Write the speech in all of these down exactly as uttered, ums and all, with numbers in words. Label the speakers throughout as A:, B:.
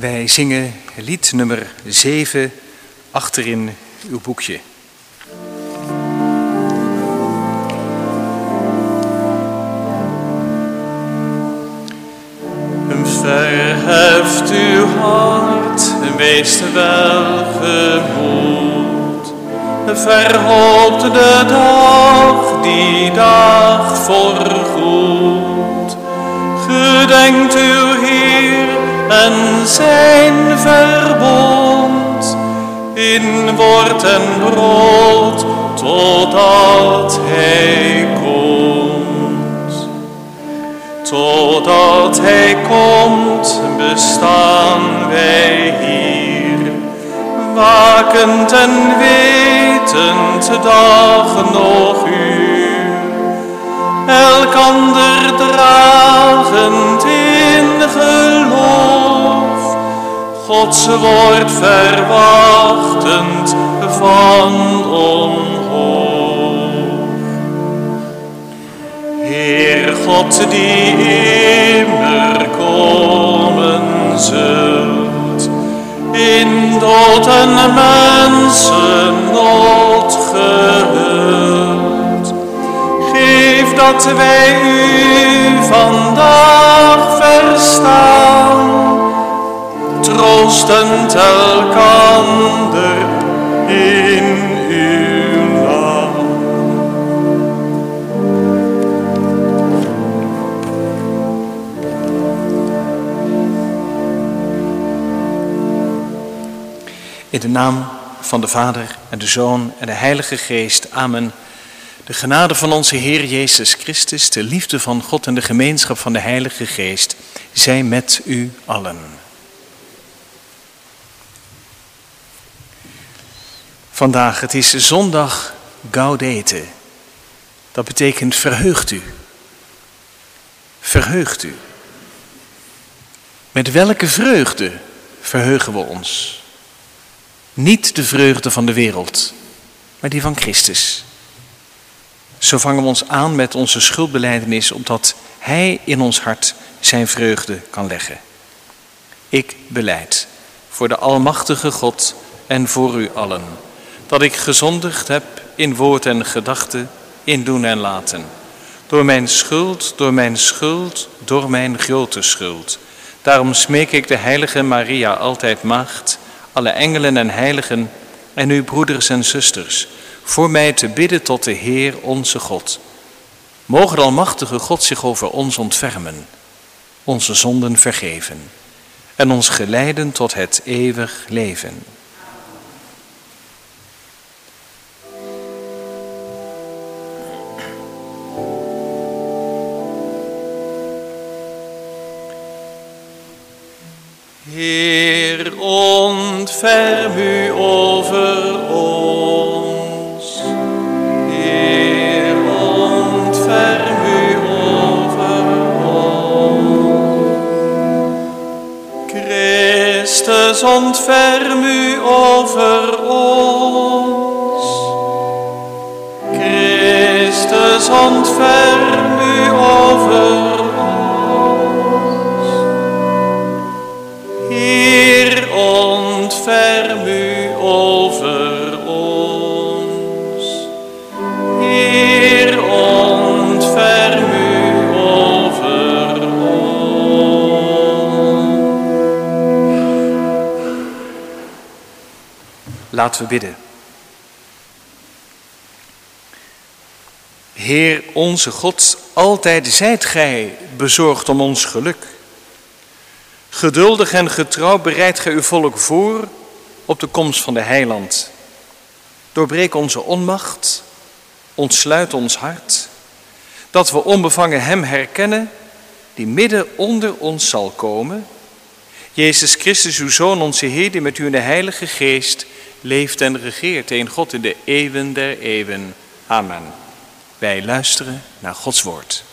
A: Wij zingen lied nummer zeven achterin uw boekje.
B: Verheft uw hart, wees welgemoed. Verhoopt de dag, die dag voorgoed. Gedenkt uw Heer en zijn verbond, in woord en brood, totdat hij komt. Totdat hij komt, bestaan wij hier, wakend en wetend dag nog uur, elkander dragend in geloof, Gods woord verwachtend van omhoog. Heer God, die immer komen zult, in dood en mensennot gehuld, geef dat wij u vandaag verstaan, troostend elkander in uw naam.
A: In de naam van de Vader en de Zoon en de Heilige Geest. Amen. De genade van onze Heer Jezus Christus, de liefde van God en de gemeenschap van de Heilige Geest, zij met u allen. Vandaag, het is zondag Gaudete. Dat betekent verheugt u. Verheugt u. Met welke vreugde verheugen we ons? Niet de vreugde van de wereld, maar die van Christus. Zo vangen we ons aan met onze schuldbelijdenis, opdat Hij in ons hart zijn vreugde kan leggen. Ik belijd voor de almachtige God en voor u allen, dat ik gezondigd heb in woord en gedachte, in doen en laten. Door mijn schuld, door mijn schuld, door mijn grote schuld. Daarom smeek ik de heilige Maria, altijd maagd, alle engelen en heiligen en uw broeders en zusters, voor mij te bidden tot de Heer onze God. Mogen de almachtige God zich over ons ontfermen, onze zonden vergeven en ons geleiden tot het eeuwig leven.
B: Heer, ontferm u over ons. Heer, ontferm u over ons. Christus, ontferm u over ons. Christus, ontferm u over ons. Heer, ontferm u over ons. Heer, ontferm u over ons.
A: Laten we bidden. Heer onze God, altijd zijt gij bezorgd om ons geluk. Geduldig en getrouw bereidt gij uw volk voor op de komst van de Heiland. Doorbreek onze onmacht, ontsluit ons hart, dat we onbevangen hem herkennen, die midden onder ons zal komen. Jezus Christus, uw Zoon, onze Heer, die met u in de Heilige Geest leeft en regeert, een God in de eeuwen der eeuwen. Amen. Wij luisteren naar Gods woord.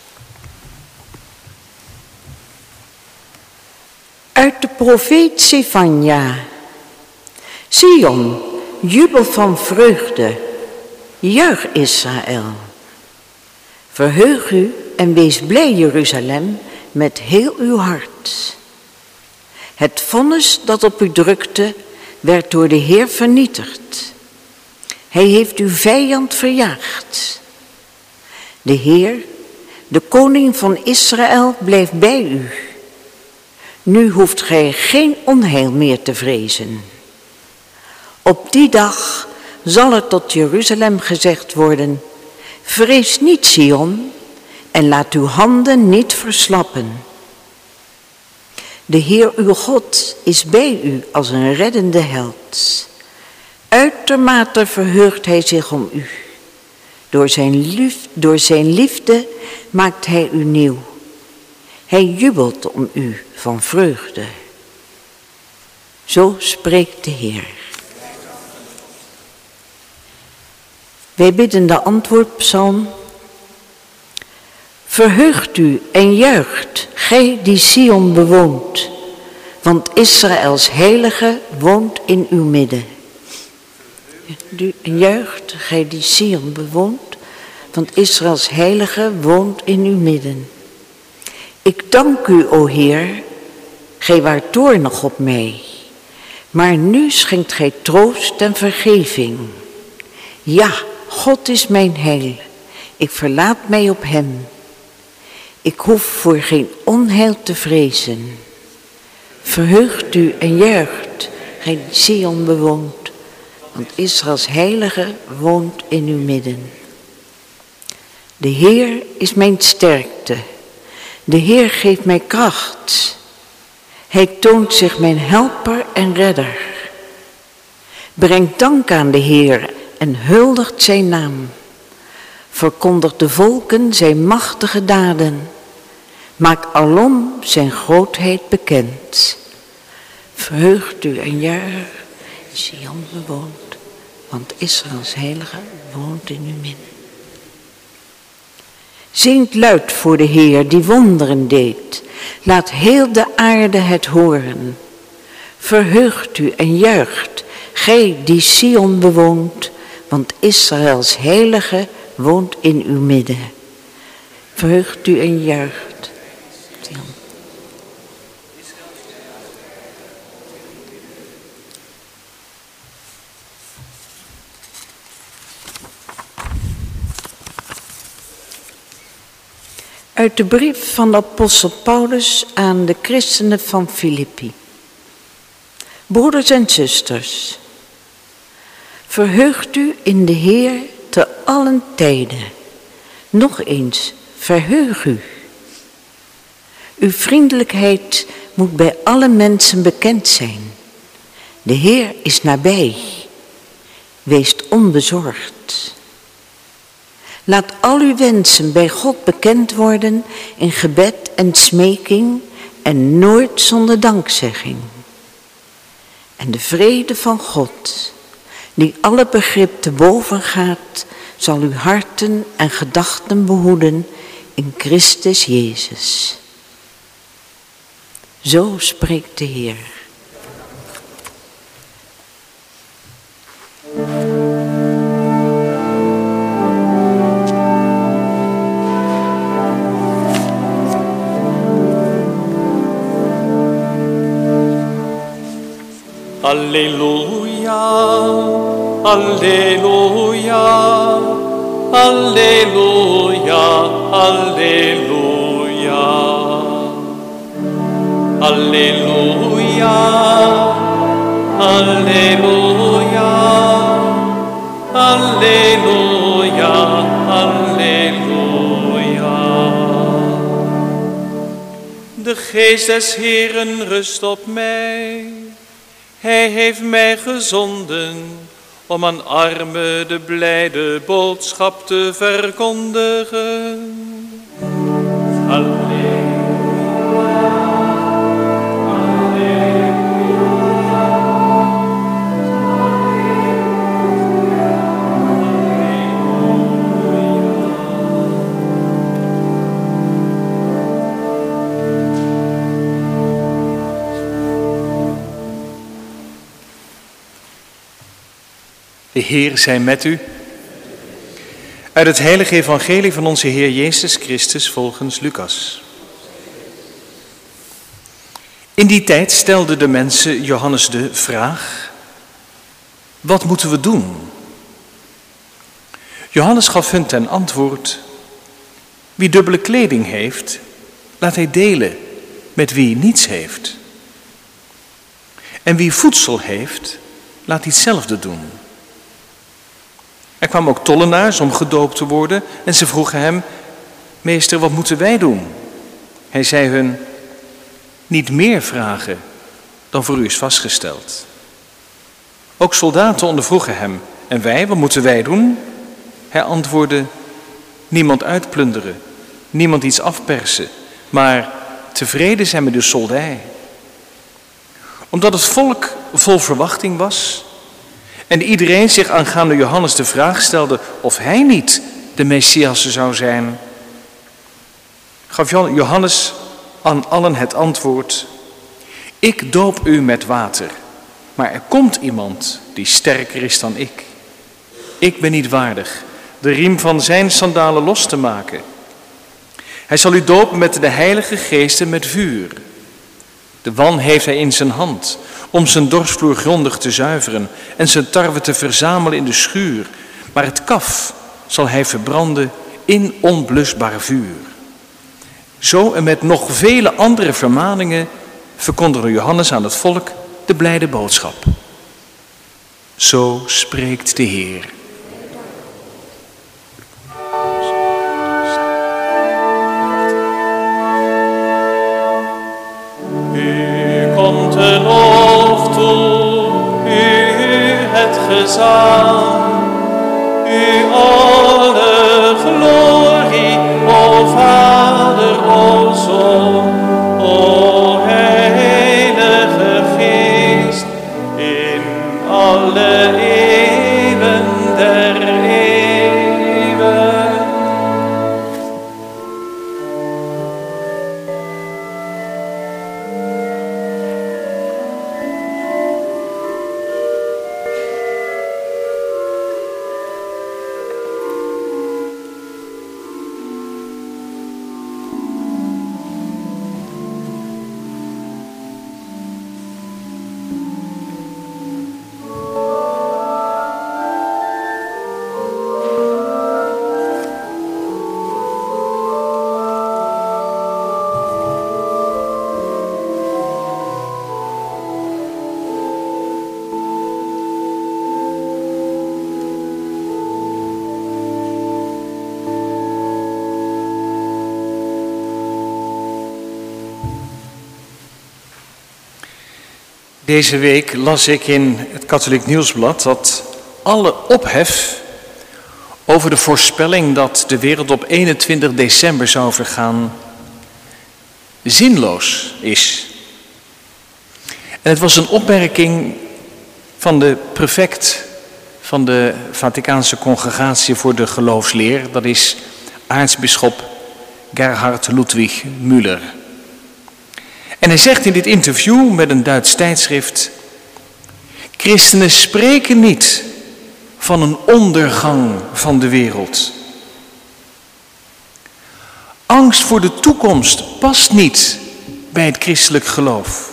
C: Uit de profeet Zefanja. Sion, jubel van vreugde, juich Israël. Verheug u en wees blij, Jeruzalem, met heel uw hart. Het vonnis dat op u drukte, werd door de Heer vernietigd. Hij heeft uw vijand verjaagd. De Heer, de koning van Israël, blijft bij u. Nu hoeft gij geen onheil meer te vrezen. Op die dag zal er tot Jeruzalem gezegd worden: vrees niet, Sion, en laat uw handen niet verslappen. De Heer uw God is bij u als een reddende held. Uitermate verheugt hij zich om u. Door zijn, lief, door zijn liefde maakt hij u nieuw. Hij jubelt om u van vreugde. Zo spreekt de Heer. Wij bidden de antwoordpsalm. Verheugt u en juicht, gij die Sion bewoont, want Israëls heilige woont in uw midden. U en juicht, gij die Sion bewoont, want Israëls heilige woont in uw midden. Ik dank u, o Heer, gij waart toornig op mij, maar nu schenkt gij troost en vergeving. Ja, God is mijn heil, ik verlaat mij op hem. Ik hoef voor geen onheil te vrezen. Verheugt u en juicht, gij die Sion bewoont, want Israëls heilige woont in uw midden. De Heer is mijn sterkte, de Heer geeft mij kracht. Hij toont zich mijn helper en redder. Breng dank aan de Heer en huldigt zijn naam. Verkondigt de volken zijn machtige daden. Maak alom zijn grootheid bekend. Verheugt u en juicht, Sion bewoont, want Israëls heilige woont in uw midden. Zingt luid voor de Heer die wonderen deed. Laat heel de aarde het horen. Verheugt u en juicht, gij die Sion bewoont, want Israëls heilige woont in uw midden. Verheugt u en juicht. Uit de brief van de apostel Paulus aan de christenen van Filippi. Broeders en zusters, verheugt u in de Heer te allen tijden. Nog eens, verheug u. Uw vriendelijkheid moet bij alle mensen bekend zijn. De Heer is nabij. Wees onbezorgd. Laat al uw wensen bij God bekend worden in gebed en smeking en nooit zonder dankzegging. En de vrede van God, die alle begrip te boven gaat, zal uw harten en gedachten behoeden in Christus Jezus. Zo spreekt de Heer.
B: Alleluia, alleluia, alleluia, alleluia. Alleluia, alleluia, alleluia, alleluia. De geest des Heeren rust op mij. Hij heeft mij gezonden om aan armen de blijde boodschap te verkondigen. Halleluja,
A: De Heer zij met u. Uit het heilige evangelie van onze Heer Jezus Christus volgens Lucas. In die tijd stelden de mensen Johannes de vraag: wat moeten we doen? Johannes gaf hun ten antwoord: wie dubbele kleding heeft, laat hij delen met wie niets heeft. En wie voedsel heeft, laat hij hetzelfde doen. Er kwamen ook tollenaars om gedoopt te worden en ze vroegen hem: meester, wat moeten wij doen? Hij zei hun: niet meer vragen dan voor u is vastgesteld. Ook soldaten ondervroegen hem: en wij, wat moeten wij doen? Hij antwoordde: niemand uitplunderen, niemand iets afpersen, maar tevreden zijn met de soldij. Omdat het volk vol verwachting was en iedereen zich aangaande Johannes de vraag stelde of hij niet de Messias zou zijn, gaf Johannes aan allen het antwoord: ik doop u met water, maar er komt iemand die sterker is dan ik. Ik ben niet waardig de riem van zijn sandalen los te maken. Hij zal u dopen met de Heilige Geest en met vuur. De wan heeft hij in zijn hand, om zijn dorsvloer grondig te zuiveren en zijn tarwe te verzamelen in de schuur. Maar het kaf zal hij verbranden in onblusbaar vuur. Zo en met nog vele andere vermaningen verkondigde Johannes aan het volk de blijde boodschap. Zo spreekt de Heer.
B: De lof toe, u het gezang, u alle glorie, o Vader, o Zoon, o Heilige Geest, in alle eeuwen der eeuwen.
A: Deze week las ik in het Katholiek Nieuwsblad dat alle ophef over de voorspelling dat de wereld op eenentwintig december zou vergaan zinloos is. En het was een opmerking van de prefect van de Vaticaanse Congregatie voor de Geloofsleer, dat is aartsbisschop Gerhard Ludwig Müller. En hij zegt in dit interview met een Duits tijdschrift: christenen spreken niet van een ondergang van de wereld. Angst voor de toekomst past niet bij het christelijk geloof.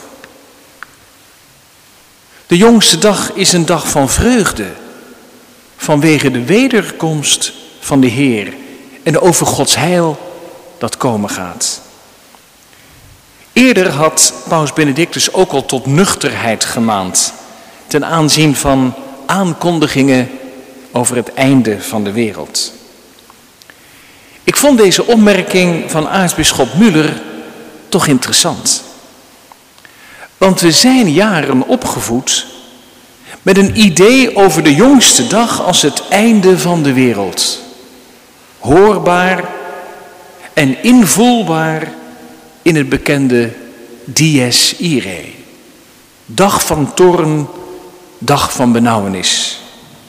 A: De jongste dag is een dag van vreugde, vanwege de wederkomst van de Heer en over Gods heil dat komen gaat. Eerder had Paus Benedictus ook al tot nuchterheid gemaand ten aanzien van aankondigingen over het einde van de wereld. Ik vond deze opmerking van aartsbisschop Müller toch interessant. Want we zijn jaren opgevoed met een idee over de jongste dag als het einde van de wereld. Hoorbaar en invoelbaar in het bekende Dies Irae. Dag van toorn, dag van benauwenis.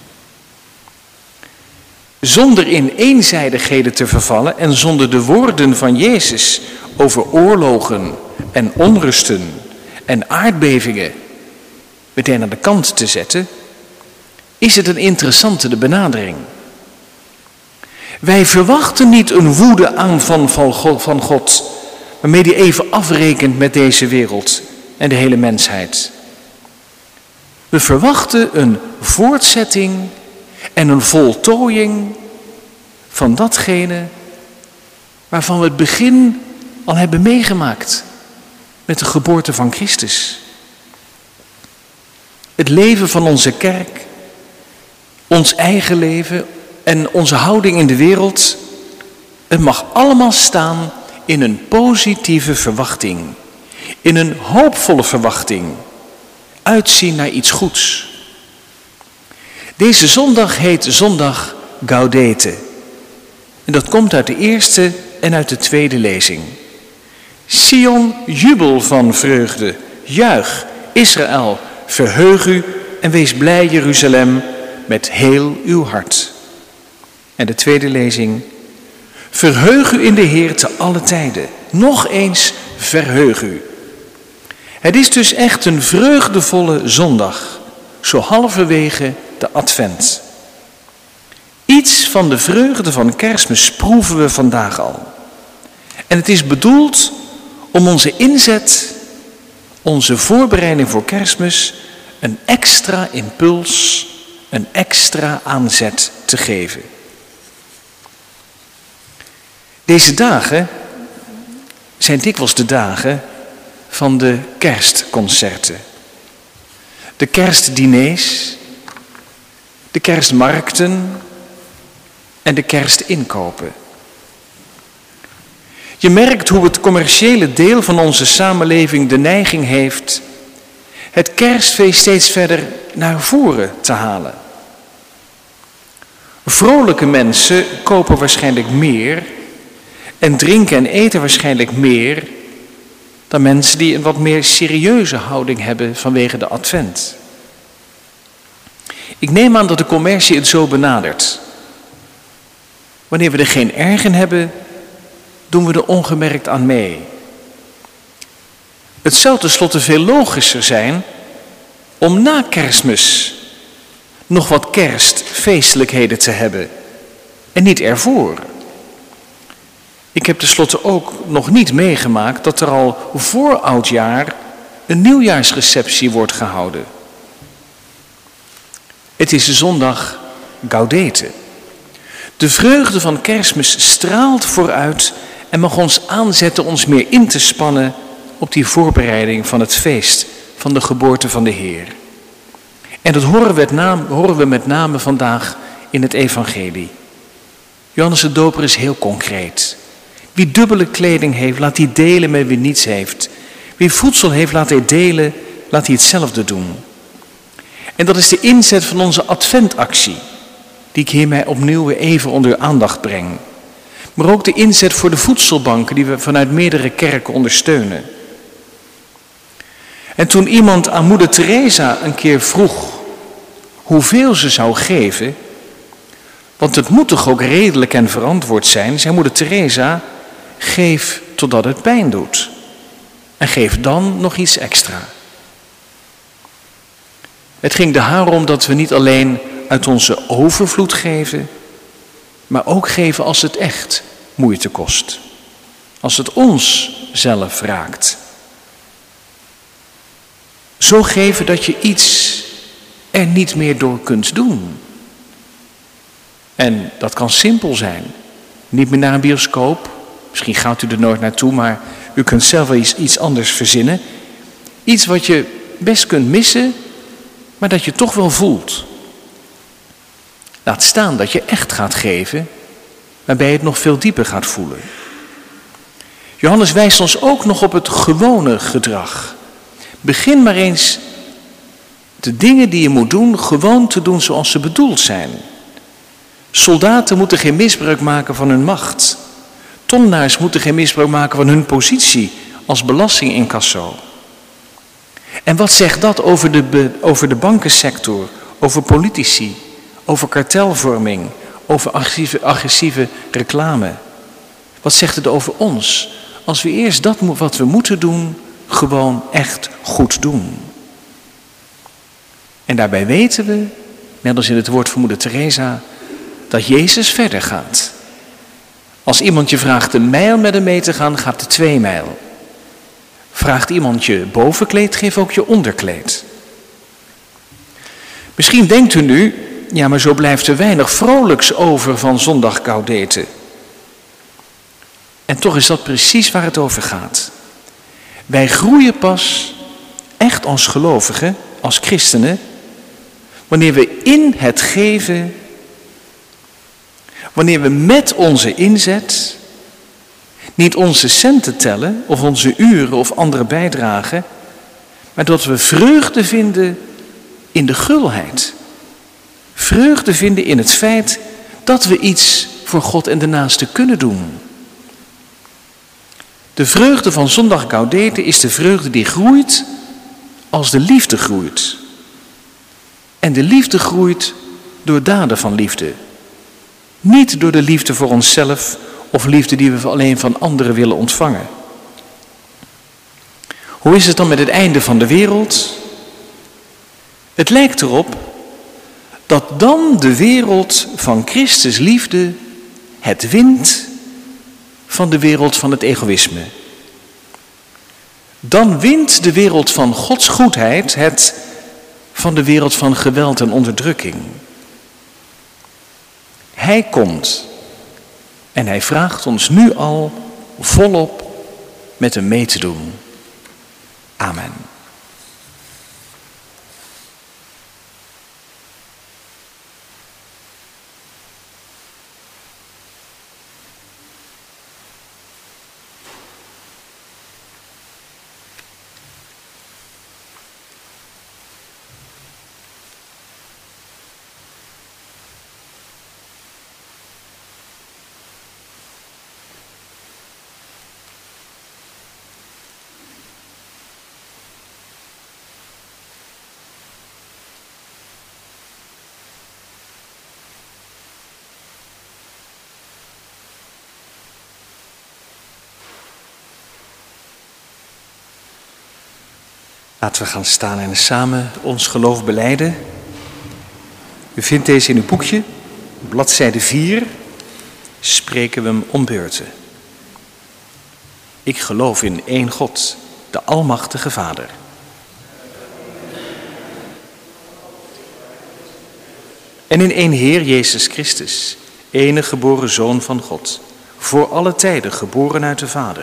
A: Zonder in eenzijdigheden te vervallen en zonder de woorden van Jezus over oorlogen en onrusten en aardbevingen meteen aan de kant te zetten, is het een interessante benadering. Wij verwachten niet een woedeaanval van God, waarmee hij even afrekent met deze wereld. en de hele mensheid. We verwachten een voortzetting en een voltooiing van datgene waarvan we het begin al hebben meegemaakt met de geboorte van Christus. Het leven van onze kerk, ons eigen leven en onze houding in de wereld, het mag allemaal staan in een positieve verwachting, in een hoopvolle verwachting, uitzien naar iets goeds. Deze zondag heet zondag Gaudete. En dat komt uit de eerste en uit de tweede lezing. Sion, jubel van vreugde, juich, Israël, verheug u en wees blij, Jeruzalem, met heel uw hart. En de tweede lezing. Verheug u in de Heer te alle tijden. Nog eens verheug u. Het is dus echt een vreugdevolle zondag, zo halverwege de advent. Iets van de vreugde van Kerstmis proeven we vandaag al. En het is bedoeld om onze inzet, onze voorbereiding voor Kerstmis, een extra impuls, een extra aanzet te geven. Deze dagen zijn dikwijls de dagen van de kerstconcerten. De kerstdiners, de kerstmarkten en de kerstinkopen. Je merkt hoe het commerciële deel van onze samenleving de neiging heeft het kerstfeest steeds verder naar voren te halen. Vrolijke mensen kopen waarschijnlijk meer en drinken en eten waarschijnlijk meer dan mensen die een wat meer serieuze houding hebben vanwege de advent. Ik neem aan dat de commercie het zo benadert. Wanneer we er geen erg in hebben, doen we er ongemerkt aan mee. Het zou tenslotte veel logischer zijn om na Kerstmis nog wat kerstfeestelijkheden te hebben en niet ervoor. Ik heb tenslotte ook nog niet meegemaakt dat er al voor oudjaar een nieuwjaarsreceptie wordt gehouden. Het is de zondag Gaudete. De vreugde van Kerstmis straalt vooruit en mag ons aanzetten ons meer in te spannen op die voorbereiding van het feest van de geboorte van de Heer. En dat horen we, met name, horen we met name vandaag in het evangelie. Johannes de Doper is heel concreet. Wie dubbele kleding heeft, laat die delen met wie niets heeft. Wie voedsel heeft, laat hij delen, laat hij hetzelfde doen. En dat is de inzet van onze adventactie, die ik hiermee opnieuw even onder uw aandacht breng. Maar ook de inzet voor de voedselbanken die we vanuit meerdere kerken ondersteunen. En toen iemand aan moeder Teresa een keer vroeg hoeveel ze zou geven, want het moet toch ook redelijk en verantwoord zijn, zei moeder Teresa, geef totdat het pijn doet. En geef dan nog iets extra. Het ging er haar om dat we niet alleen uit onze overvloed geven, maar ook geven als het echt moeite kost. Als het ons zelf raakt. Zo geven dat je iets er niet meer door kunt doen. En dat kan simpel zijn. Niet meer naar een bioscoop. Misschien gaat u er nooit naartoe, maar u kunt zelf wel iets, iets anders verzinnen. Iets wat je best kunt missen, maar dat je toch wel voelt. Laat staan dat je echt gaat geven, waarbij je het nog veel dieper gaat voelen. Johannes wijst ons ook nog op het gewone gedrag. Begin maar eens de dingen die je moet doen, gewoon te doen zoals ze bedoeld zijn. Soldaten moeten geen misbruik maken van hun macht. Tollenaars moeten geen misbruik maken van hun positie als belastingincasso. En wat zegt dat over de, over de bankensector, over politici, over kartelvorming, over agressieve, agressieve reclame? Wat zegt het over ons als we eerst dat wat we moeten doen, gewoon echt goed doen? En daarbij weten we, net als in het woord van moeder Teresa, dat Jezus verder gaat. Als iemand je vraagt een mijl met hem mee te gaan, gaat hij twee mijl. Vraagt iemand je bovenkleed, geef ook je onderkleed. Misschien denkt u nu, ja, maar zo blijft er weinig vrolijks over van zondag Gaudete. En toch is dat precies waar het over gaat. Wij groeien pas echt als gelovigen, als christenen, wanneer we in het geven, wanneer we met onze inzet niet onze centen tellen of onze uren of andere bijdragen, maar dat we vreugde vinden in de gulheid. Vreugde vinden in het feit dat we iets voor God en de naaste kunnen doen. De vreugde van zondag Gaudete is de vreugde die groeit als de liefde groeit. En de liefde groeit door daden van liefde. Niet door de liefde voor onszelf of liefde die we alleen van anderen willen ontvangen. Hoe is het dan met het einde van de wereld? Het lijkt erop dat dan de wereld van Christus liefde het wint van de wereld van het egoïsme. Dan wint de wereld van Gods goedheid het van de wereld van geweld en onderdrukking. Hij komt en hij vraagt ons nu al volop met hem mee te doen. Amen. Laten we gaan staan en samen ons geloof belijden. U vindt deze in uw boekje, bladzijde vier, spreken we hem om beurten. Ik geloof in één God, de Almachtige Vader. En in één Heer Jezus Christus, enige geboren Zoon van God, voor alle tijden geboren uit de Vader.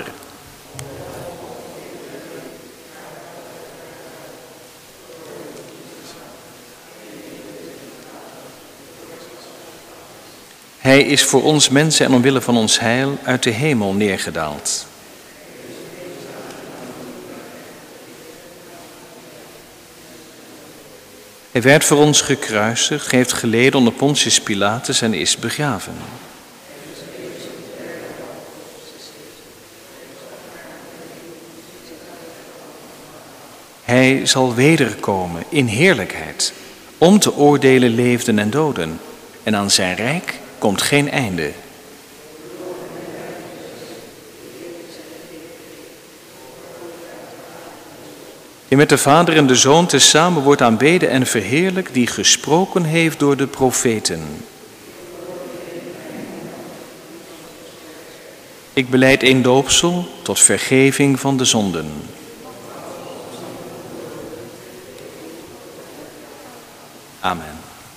A: Hij is voor ons mensen en omwille van ons heil uit de hemel neergedaald. Hij werd voor ons gekruisigd, heeft geleden onder Pontius Pilatus en is begraven. Hij zal wederkomen in heerlijkheid, om te oordelen leefden en doden. En aan zijn rijk komt geen einde. Die met de Vader en de Zoon tezamen wordt aanbeden en verheerlijkt, die gesproken heeft door de profeten. Ik belijd één doopsel tot vergeving van de zonden. Amen.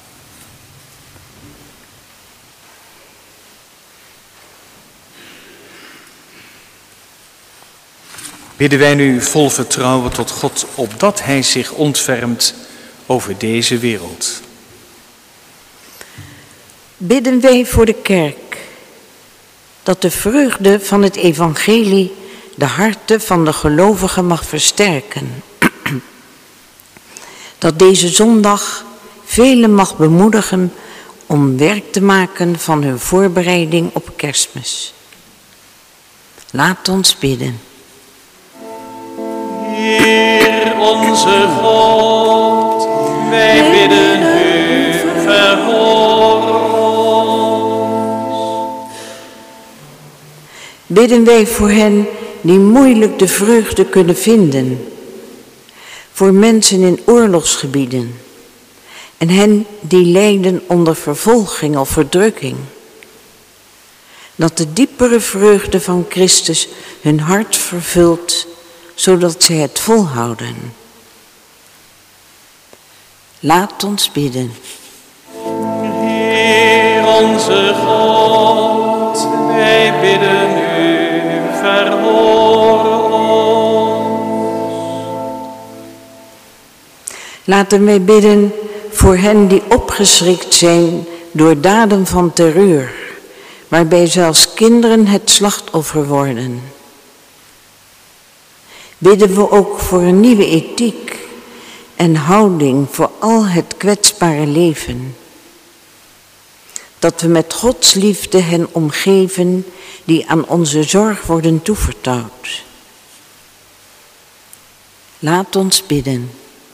A: Bidden wij nu vol vertrouwen tot God, opdat Hij zich ontfermt over deze wereld.
C: Bidden wij voor de kerk, dat de vreugde van het evangelie de harten van de gelovigen mag versterken. Dat deze zondag velen mag bemoedigen om werk te maken van hun voorbereiding op Kerstmis. Laat ons bidden.
B: Heer onze God, wij bidden u, verhoor ons.
C: Bidden wij voor hen die moeilijk de vreugde kunnen vinden, voor mensen in oorlogsgebieden en hen die lijden onder vervolging of verdrukking. Dat de diepere vreugde van Christus hun hart vervult, zodat zij het volhouden. Laat ons bidden.
B: Heer onze God, wij bidden u, verhoor ons.
C: Laten wij bidden voor hen die opgeschrikt zijn door daden van terreur, waarbij zelfs kinderen het slachtoffer worden. Bidden we ook voor een nieuwe ethiek en houding voor al het kwetsbare leven. Dat we met Gods liefde hen omgeven die aan onze zorg worden toevertrouwd. Laat ons bidden.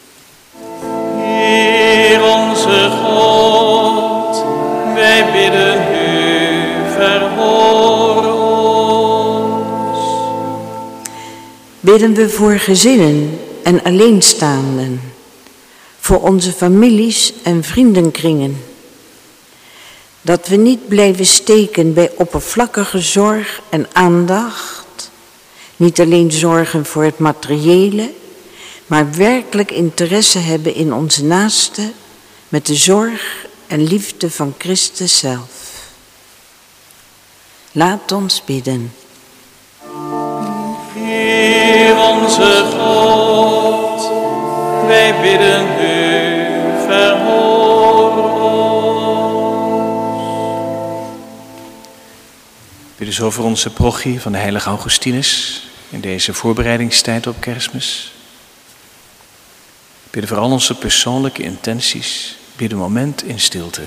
B: Heer onze God, wij bidden u, verhoor ons.
C: Bidden we voor gezinnen en alleenstaanden, voor onze families en vriendenkringen. Dat we niet blijven steken bij oppervlakkige zorg en aandacht, niet alleen zorgen voor het materiële, maar werkelijk interesse hebben in onze naaste met de zorg en liefde van Christus zelf. Laat ons bidden.
B: Heer onze God, wij bidden u, verhoor ons.
A: Bidden zo voor onze parochie van de heilige Augustinus in deze voorbereidingstijd op Kerstmis. Bidden voor al onze persoonlijke intenties. Bidden een moment in stilte.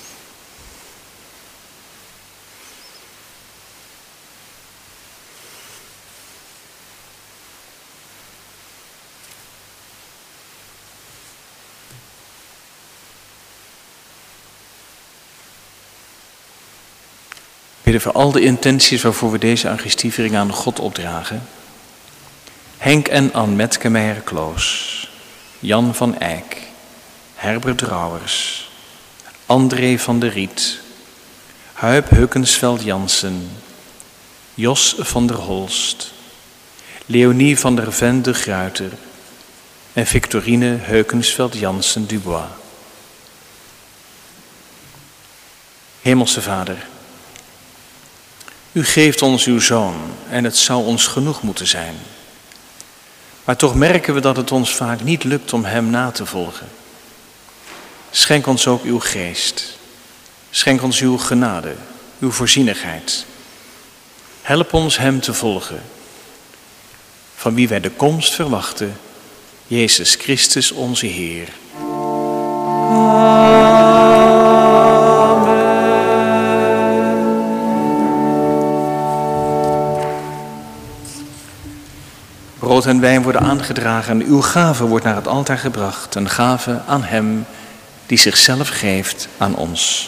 A: Bidden voor al de intenties waarvoor we deze Eucharistieviering aan God opdragen. Henk en Ann Metke-Meijer-Kloos, Jan van Eyck, Herbert Rauwers, André van der Riet, Huip Heukensveld-Jansen, Jos van der Holst, Leonie van der Ven de Gruyter en Victorine Heukensveld-Jansen-Dubois. Hemelse Vader, u geeft ons uw Zoon en het zou ons genoeg moeten zijn. Maar toch merken we dat het ons vaak niet lukt om hem na te volgen. Schenk ons ook uw geest. Schenk ons uw genade, uw voorzienigheid. Help ons hem te volgen, van wie wij de komst verwachten, Jezus Christus onze Heer. Brood en wijn worden aangedragen en uw gave wordt naar het altaar gebracht. Een gave aan hem die zichzelf geeft aan ons.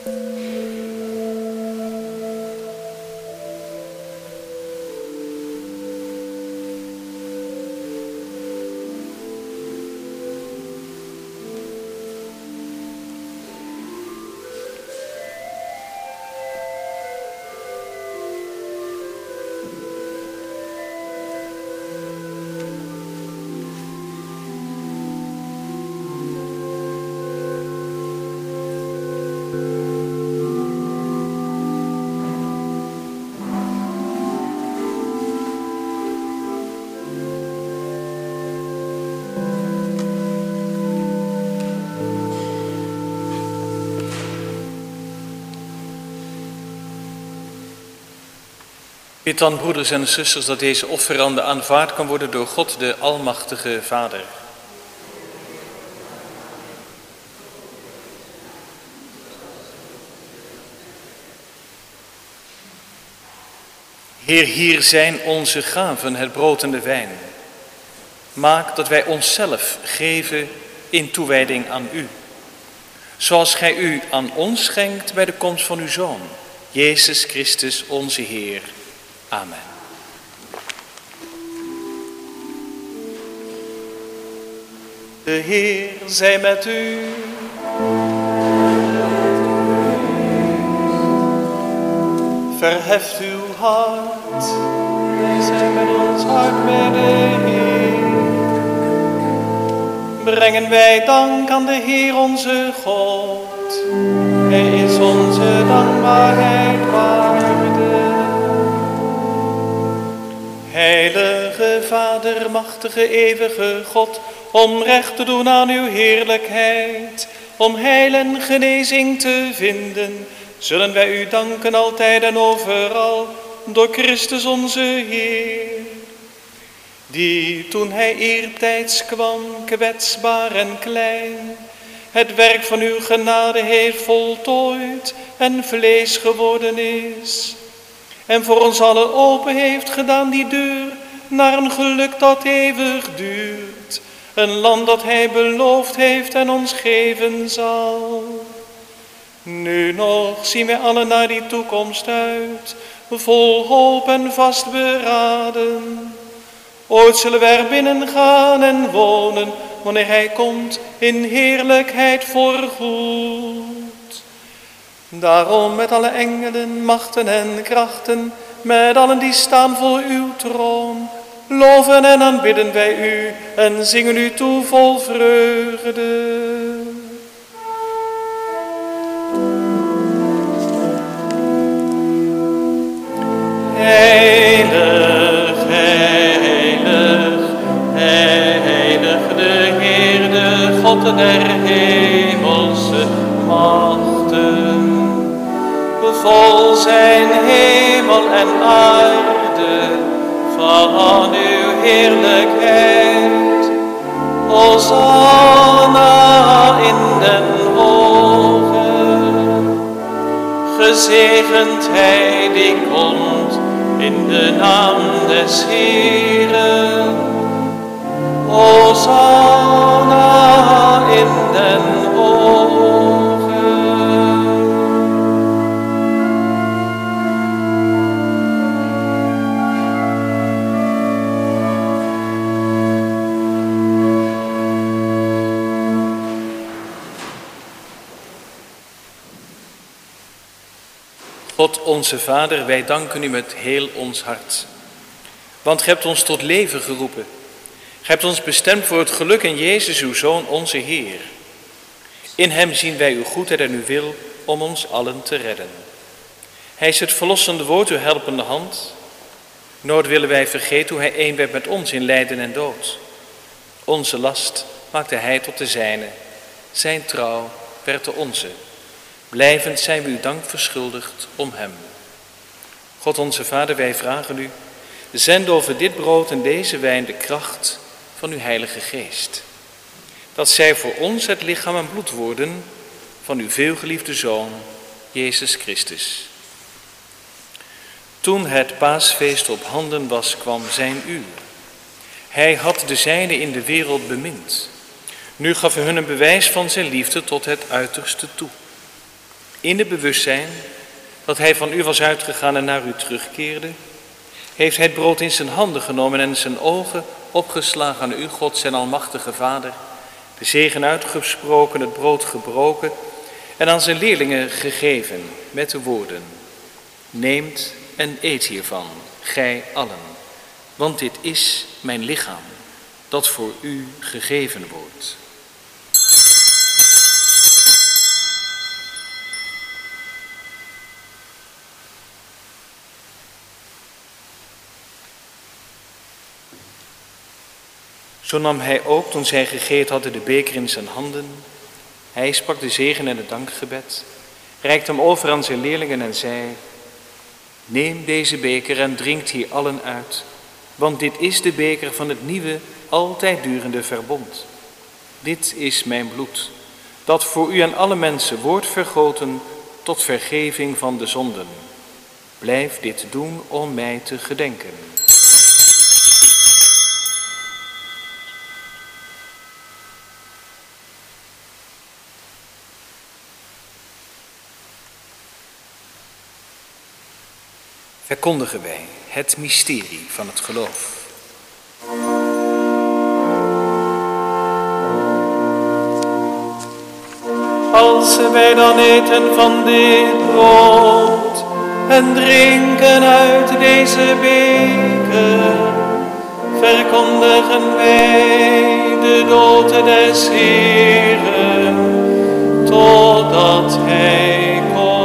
B: Bid dan, broeders en zusters, dat deze offerande aanvaard kan worden door God, de Almachtige Vader. Heer, hier zijn onze gaven, het brood en de wijn. Maak dat wij onszelf geven in toewijding aan u. Zoals gij u aan ons schenkt bij de komst van uw Zoon, Jezus Christus onze Heer. Amen. De Heer zij met u. Verheft uw hart. Wij zijn met ons hart bij de Heer. Brengen wij dank aan de Heer onze God. Hij is onze dankbaarheid waardig. Heilige Vader, machtige, eeuwige God, om recht te doen aan uw heerlijkheid, om heil en genezing te vinden, zullen wij u danken altijd en overal, door Christus onze Heer, die toen hij eertijds kwam, kwetsbaar en klein, het werk van uw genade heeft voltooid en vlees geworden is, en voor ons allen open heeft gedaan die deur naar een geluk dat eeuwig duurt. Een land dat hij beloofd heeft en ons geven zal. Nu nog zien wij allen naar die toekomst uit, vol hoop en vastberaden. Ooit zullen wij er binnen gaan en wonen, wanneer hij komt in heerlijkheid voorgoed. Daarom met alle engelen, machten en krachten, met allen die staan voor uw troon, loven en aanbidden wij u en zingen u toe vol vreugde. Heilig, heilig, heilig de Heer, de God der hemelse machten. Vol zijn hemel en aarde van uw heerlijkheid. Hosanna in den hogen. Gezegend hij die komt in de naam des Heeren. Hosanna in den hogen. God onze Vader, wij danken u met heel ons hart. Want gij hebt ons tot leven geroepen. Gij hebt ons bestemd voor het geluk in Jezus, uw Zoon, onze Heer. In hem zien wij uw goedheid en uw wil om ons allen te redden. Hij is het verlossende woord, uw helpende hand. Nooit willen wij vergeten hoe hij één werd met ons in lijden en dood. Onze last maakte hij tot de zijne. Zijn trouw werd de onze. Blijvend zijn we u dank verschuldigd om hem. God onze Vader, wij vragen u, zend over dit brood en deze wijn de kracht van uw Heilige Geest. Dat zij voor ons het lichaam en bloed worden van uw veelgeliefde Zoon, Jezus Christus. Toen het paasfeest op handen was, kwam zijn uur. Hij had de zijne in de wereld bemind. Nu gaf hij hun een bewijs van zijn liefde tot het uiterste toe. In het bewustzijn dat hij van u was uitgegaan en naar u terugkeerde, heeft hij het brood in zijn handen genomen en zijn ogen opgeslagen aan u, God zijn almachtige Vader, de zegen uitgesproken, het brood gebroken en aan zijn leerlingen gegeven met de woorden: neemt en eet hiervan, gij allen, want dit is mijn lichaam, dat voor u gegeven wordt. Zo nam hij ook, toen zij gegeten hadden, de beker in zijn handen. Hij sprak de zegen en het dankgebed, reikte hem over aan zijn leerlingen en zei: neem deze beker en drinkt hier allen uit, want dit is de beker van het nieuwe, altijd durende verbond. Dit is mijn bloed, dat voor u en alle mensen wordt vergoten tot vergeving van de zonden. Blijf dit doen om mij te gedenken. Verkondigen wij het mysterie van het geloof.
D: Als wij dan eten van dit brood en drinken uit deze beker, verkondigen wij de dood des Heeren, totdat Hij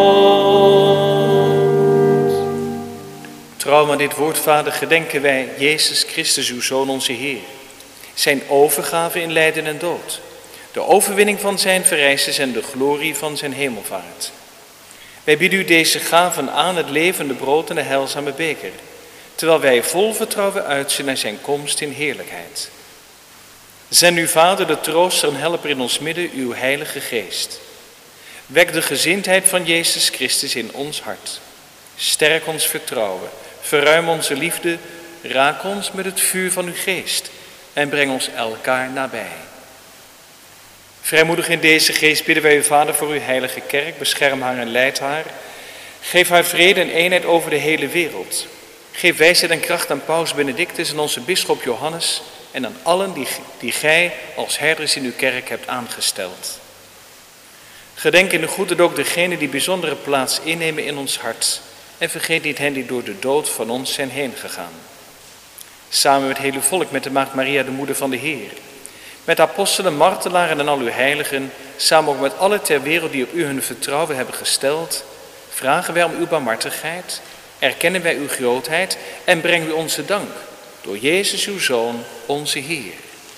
B: Trouw aan dit woord, Vader, gedenken wij Jezus Christus, uw Zoon, onze Heer. Zijn overgave in lijden en dood. De overwinning van zijn verrijzenis en de glorie van zijn hemelvaart. Wij bieden u deze gaven aan, het levende brood en de heilzame beker, terwijl wij vol vertrouwen uitzien naar zijn komst in heerlijkheid. Zend u, Vader, de trooster en helper in ons midden, uw heilige geest. Wek de gezindheid van Jezus Christus in ons hart. Sterk ons vertrouwen, verruim onze liefde, raak ons met het vuur van uw geest en breng ons elkaar nabij. Vrijmoedig in deze geest bidden wij u, Vader, voor uw heilige kerk, bescherm haar en leid haar. Geef haar vrede en eenheid over de hele wereld. Geef wijsheid en kracht aan Paus Benedictus en onze bisschop Johannes en aan allen die, die gij als herders in uw kerk hebt aangesteld. Gedenk in de goede ook degenen die bijzondere plaats innemen in ons hart. En vergeet niet hen die door de dood van ons zijn heen gegaan. Samen met het hele volk, met de maagd Maria, de moeder van de Heer. Met apostelen, martelaren en al uw heiligen. Samen ook met alle ter wereld die op u hun vertrouwen hebben gesteld. Vragen wij om uw barmhartigheid. Erkennen wij uw grootheid. En brengen u onze dank. Door Jezus uw Zoon, onze Heer.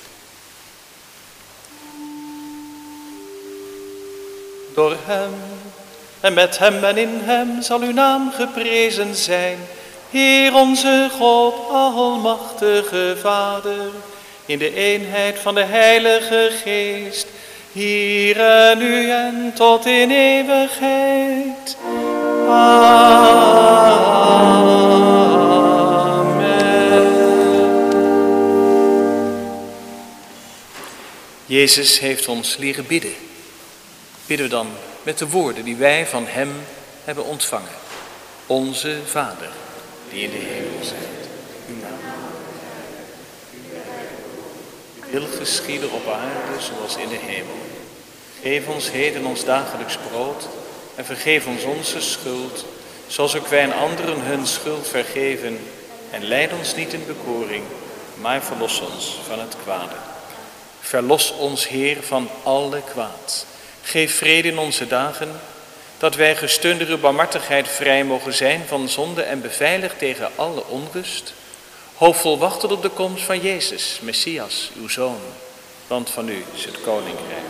D: Door hem en met hem en in hem zal uw naam geprezen zijn, Heer onze God, almachtige Vader, in de eenheid van de Heilige Geest, hier en nu en tot in eeuwigheid. Amen.
B: Jezus heeft ons leren bidden. Bidden we dan met de woorden die wij van hem hebben ontvangen. Onze Vader, die in de hemel zijt, uw naam. Uw wil geschieden op aarde zoals in de hemel. Geef ons heden ons dagelijks brood en vergeef ons onze schuld, zoals ook wij aan anderen hun schuld vergeven. En leid ons niet in bekoring, maar verlos ons van het kwade. Verlos ons, Heer, van alle kwaad. Geef vrede in onze dagen, dat wij gesteund door uw barmhartigheid vrij mogen zijn van zonde en beveiligd tegen alle onrust. Hoopvol wachten op de komst van Jezus, Messias, uw Zoon, want van u is het koninkrijk.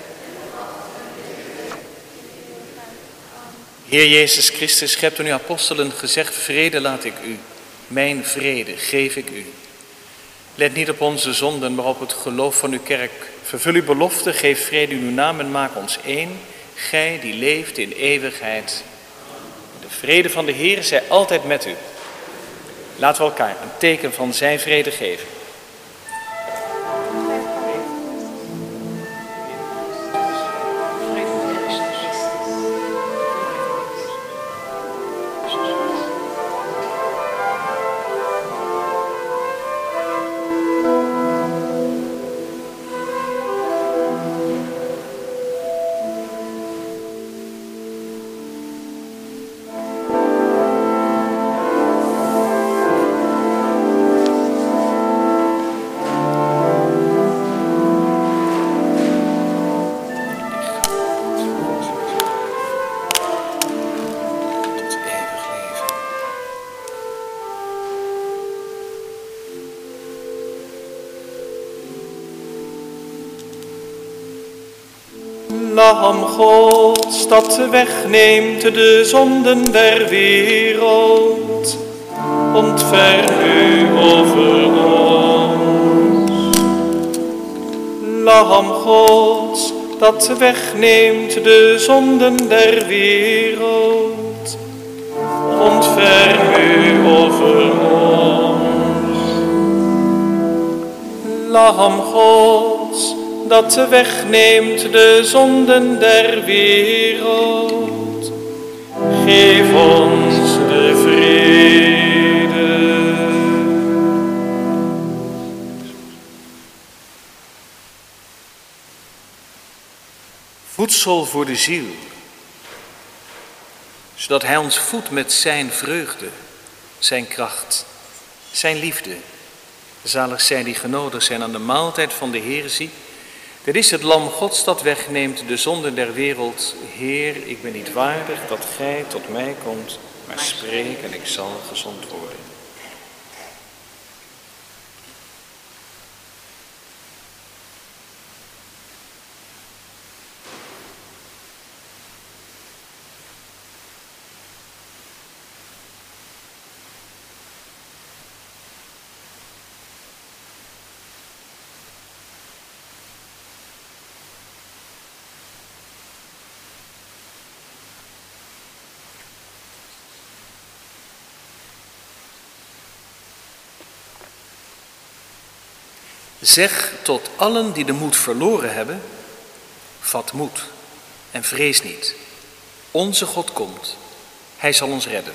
B: Heer Jezus Christus, gij hebt aan uw apostelen gezegd: vrede laat ik u, mijn vrede geef ik u. Let niet op onze zonden, maar op het geloof van uw kerk. Vervul uw belofte, geef vrede in uw naam en maak ons één, gij die leeft in eeuwigheid. De vrede van de Heer zij altijd met u. Laten we elkaar een teken van zijn vrede geven.
D: Lam Gods, dat wegneemt de zonden der wereld, ontferm u over ons. Lam Gods, dat wegneemt de zonden der wereld, ontferm u over ons. Lam Gods, dat wegneemt de zonden der wereld, geef ons de vrede.
A: Voedsel voor de ziel, zodat hij ons voedt met zijn vreugde, zijn kracht, zijn liefde. Zalig zij die genodigd zijn aan de maaltijd van de Heer, zie. Dit is het lam Gods dat wegneemt de zonden der wereld. Heer, ik ben niet waardig dat gij tot mij komt, maar spreek en ik zal gezond worden. Zeg tot allen die de moed verloren hebben, vat moed en vrees niet. Onze God komt, hij zal ons redden.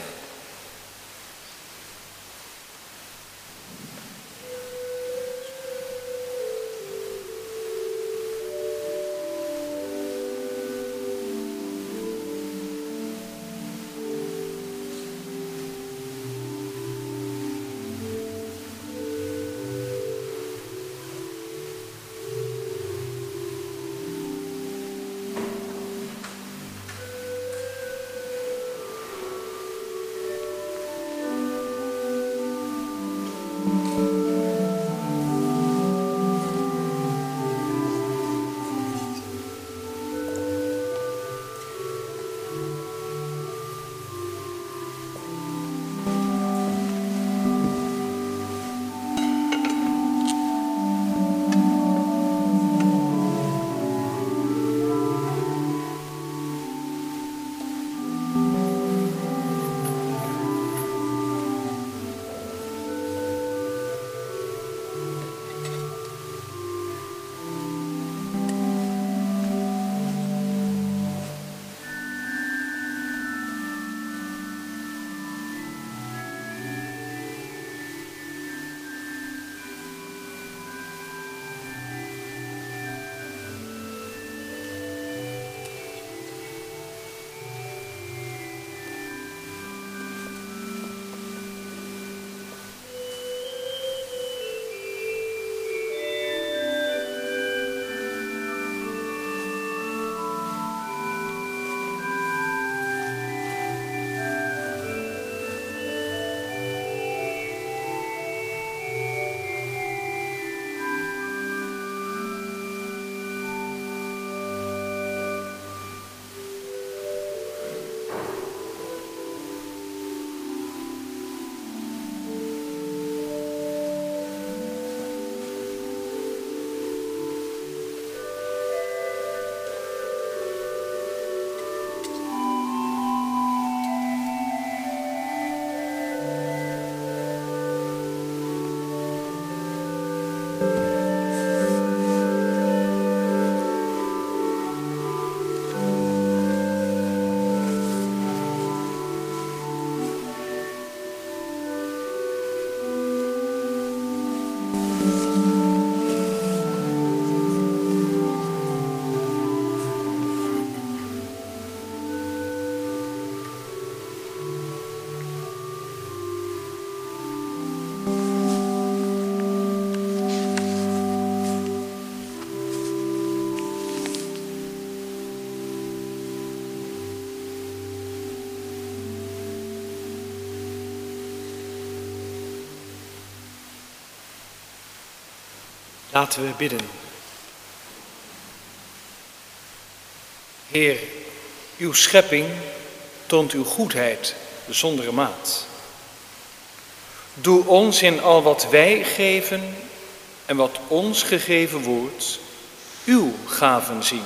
B: Laten we bidden.
D: Heer, uw schepping toont uw goedheid zonder maat. Doe ons in al wat wij geven en wat ons gegeven wordt, uw gaven zien.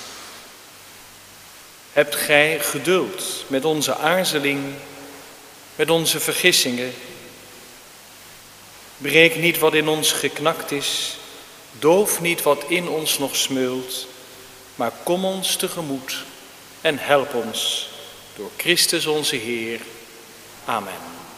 D: Hebt gij geduld met onze aarzeling, met onze vergissingen. Breek niet wat in ons geknakt is, doof niet wat in ons nog smeult, maar kom ons tegemoet en help ons door Christus onze Heer. Amen.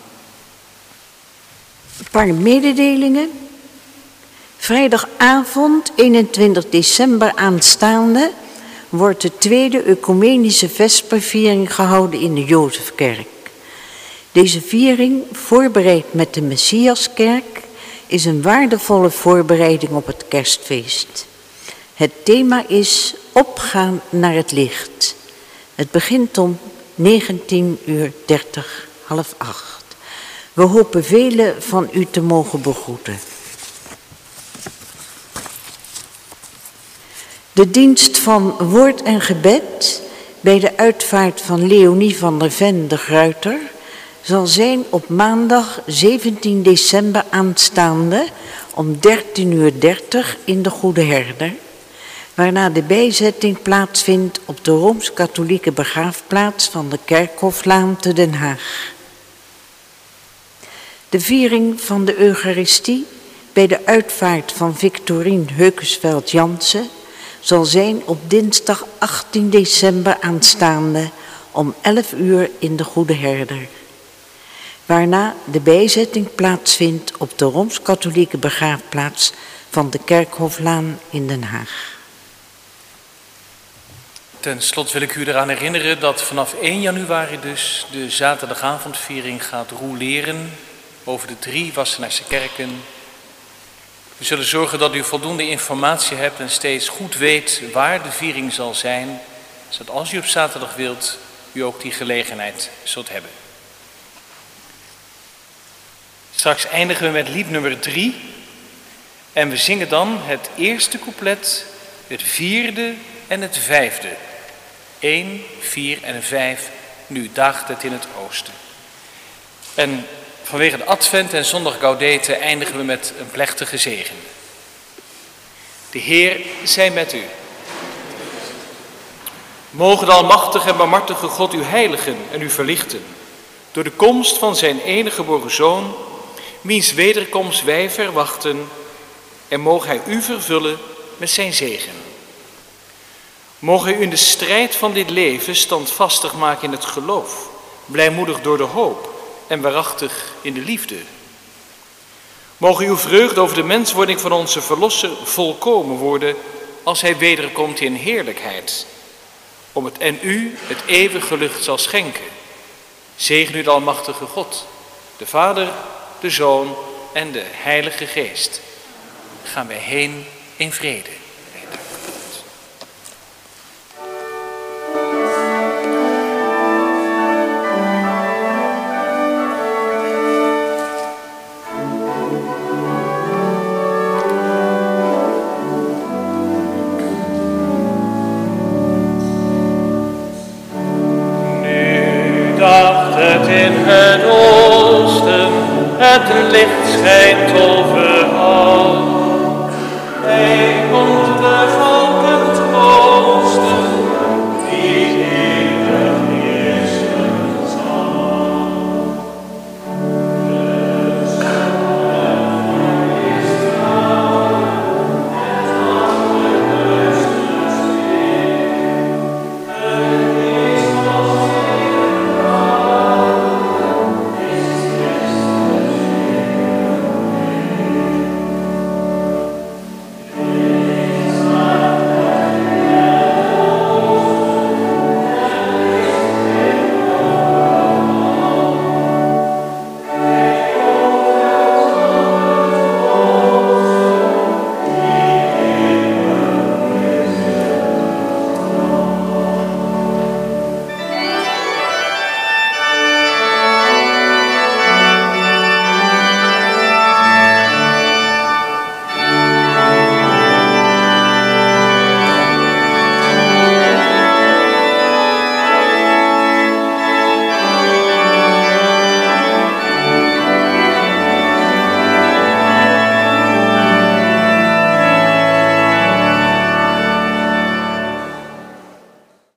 C: Een paar mededelingen. Vrijdagavond, eenentwintig december aanstaande, wordt de tweede ecumenische vesperviering gehouden in de Jozefkerk. Deze viering, voorbereid met de Messiaskerk, is een waardevolle voorbereiding op het kerstfeest. Het thema is opgaan naar het licht. Het begint om negentien uur dertig, half acht. We hopen velen van u te mogen begroeten. De dienst van woord en gebed bij de uitvaart van Leonie van der Ven de Gruiter zal zijn op maandag zeventien december aanstaande om dertien uur dertig in de Goede Herder, waarna de bijzetting plaatsvindt op de Rooms-Katholieke begraafplaats van de Kerkhoflaan te Den Haag. De viering van de Eucharistie bij de uitvaart van Victorien Heukesveld-Jansen zal zijn op dinsdag achttien december aanstaande om elf uur in de Goede Herder, waarna de bijzetting plaatsvindt op de Rooms-Katholieke begraafplaats van de Kerkhoflaan in Den Haag.
A: Ten slotte wil ik u eraan herinneren dat vanaf één januari dus de zaterdagavondviering gaat rouleren over de drie Wassenaarse kerken. We zullen zorgen dat u voldoende informatie hebt en steeds goed weet waar de viering zal zijn, zodat als u op zaterdag wilt, u ook die gelegenheid zult hebben. Straks eindigen we met lied nummer drie en we zingen dan het eerste couplet, het vierde en het vijfde. Eén, vier en vijf, nu daagt het in het oosten. En vanwege de Advent en zondag Gaudete eindigen we met een plechtige zegen. De Heer zij met u. Mogen de almachtige en barmhartige God u heiligen en u verlichten, door de komst van zijn enige geboren Zoon, wiens wederkomst wij verwachten, en mogen hij u vervullen met zijn zegen. Mogen u in de strijd van dit leven standvastig maken in het geloof, blijmoedig door de hoop en waarachtig in de liefde. Mogen uw vreugde over de menswording van onze Verlosser volkomen worden als hij wederkomt in heerlijkheid, om het en u het eeuwige lucht zal schenken. Zegen u de almachtige God, de Vader, de Zoon en de Heilige Geest. Gaan wij heen in vrede.
B: Het licht schijnt op.